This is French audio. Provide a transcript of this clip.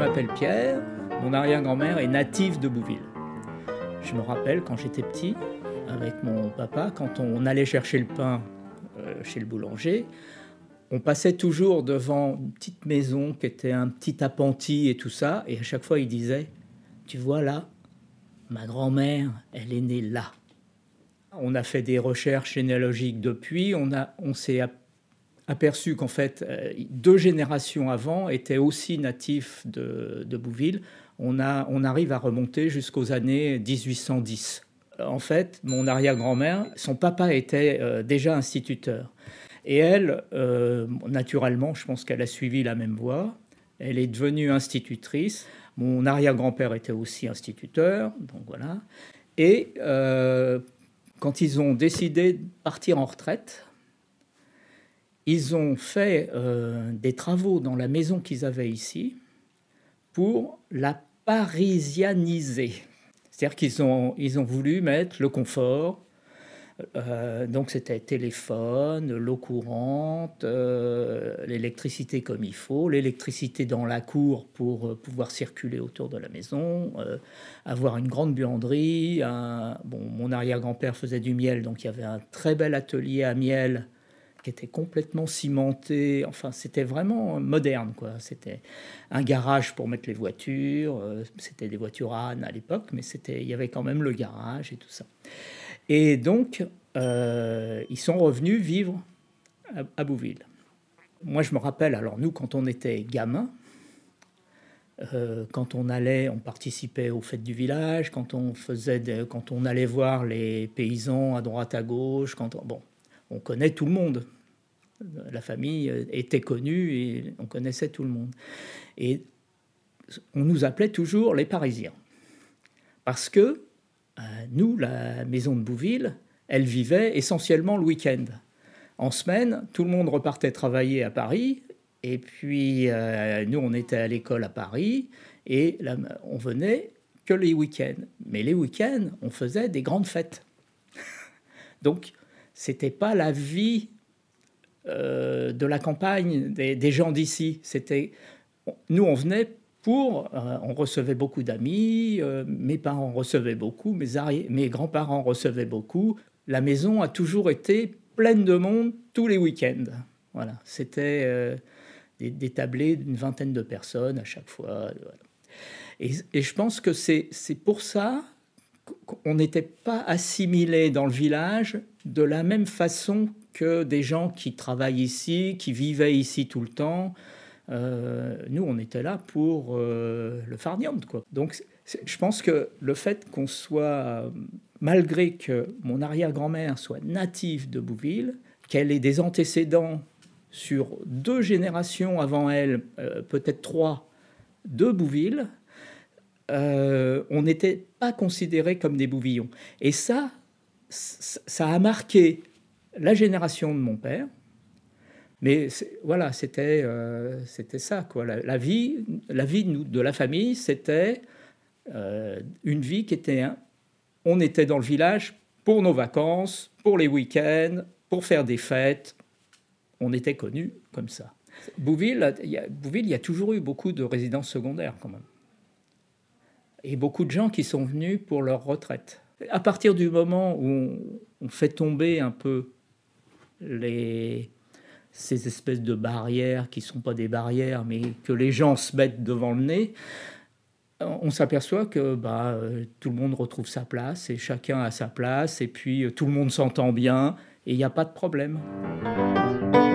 m'appelle Pierre, mon arrière-grand-mère est native de Bouville. Je me rappelle quand j'étais petit, avec mon papa, quand on allait chercher le pain chez le boulanger, on passait toujours devant une petite maison qui était un petit appentis et tout ça, et à chaque fois il disait « Tu vois là, ma grand-mère, elle est née là ». On a fait des recherches généalogiques depuis, on s'est aperçu qu'en fait, 2 générations avant étaient aussi natifs de Bouville. On arrive à remonter jusqu'aux années 1810. En fait, mon arrière-grand-mère, son papa était déjà instituteur. Et elle, naturellement, je pense qu'elle a suivi la même voie. Elle est devenue institutrice. Mon arrière-grand-père était aussi instituteur, donc voilà. Et quand ils ont décidé de partir en retraite, ils ont fait des travaux dans la maison qu'ils avaient ici pour la parisianiser. C'est-à-dire qu'ils ont voulu mettre le confort. Donc c'était téléphone, l'eau courante, l'électricité comme il faut, l'électricité dans la cour pour pouvoir circuler autour de la maison, avoir une grande buanderie. Mon arrière-grand-père faisait du miel, donc il y avait un très bel atelier à miel qui était complètement cimenté. Enfin, c'était vraiment moderne, quoi. C'était un garage pour mettre les voitures. C'était des voitures ânes à l'époque, mais il y avait quand même le garage et tout ça. Et donc, ils sont revenus vivre à Bouville. Moi, je me rappelle, alors nous, quand on était gamins, quand on allait, on participait aux fêtes du village, quand on allait voir les paysans à droite, à gauche, on connaît tout le monde. La famille était connue et on connaissait tout le monde. Et on nous appelait toujours les Parisiens. Parce que nous, la maison de Bouville, elle vivait essentiellement le week-end. En semaine, tout le monde repartait travailler à Paris. Et puis, nous, on était à l'école à Paris. Et là, on venait que les week-ends. Mais les week-ends, on faisait des grandes fêtes. Donc, c'était pas la vie de la campagne des gens d'ici. Nous, on venait on recevait beaucoup d'amis, mes parents recevaient beaucoup, mes grands-parents recevaient beaucoup. La maison a toujours été pleine de monde tous les week-ends. Voilà, c'était des tablées d'une vingtaine de personnes à chaque fois. Voilà. Et je pense que c'est pour ça qu'on n'était pas assimilés dans le village de la même façon que des gens qui travaillent ici, qui vivaient ici tout le temps. Nous, on était là pour le farniente, quoi. Donc, je pense que le fait qu'on soit, malgré que mon arrière-grand-mère soit native de Bouville, qu'elle ait des antécédents sur 2 générations avant elle, peut-être 3, de Bouville, on n'était pas considérés comme des Bouvillons. Et ça a marqué la génération de mon père. Mais voilà, c'était ça, quoi. La vie de la famille, c'était une vie qui était... On était dans le village pour nos vacances, pour les week-ends, pour faire des fêtes. On était connus comme ça. Bouville, il y a toujours eu beaucoup de résidences secondaires, quand même. Et beaucoup de gens qui sont venus pour leur retraite. À partir du moment où on fait tomber un peu ces espèces de barrières qui ne sont pas des barrières, mais que les gens se mettent devant le nez, on s'aperçoit que tout le monde retrouve sa place, et chacun a sa place, et puis tout le monde s'entend bien, et il n'y a pas de problème.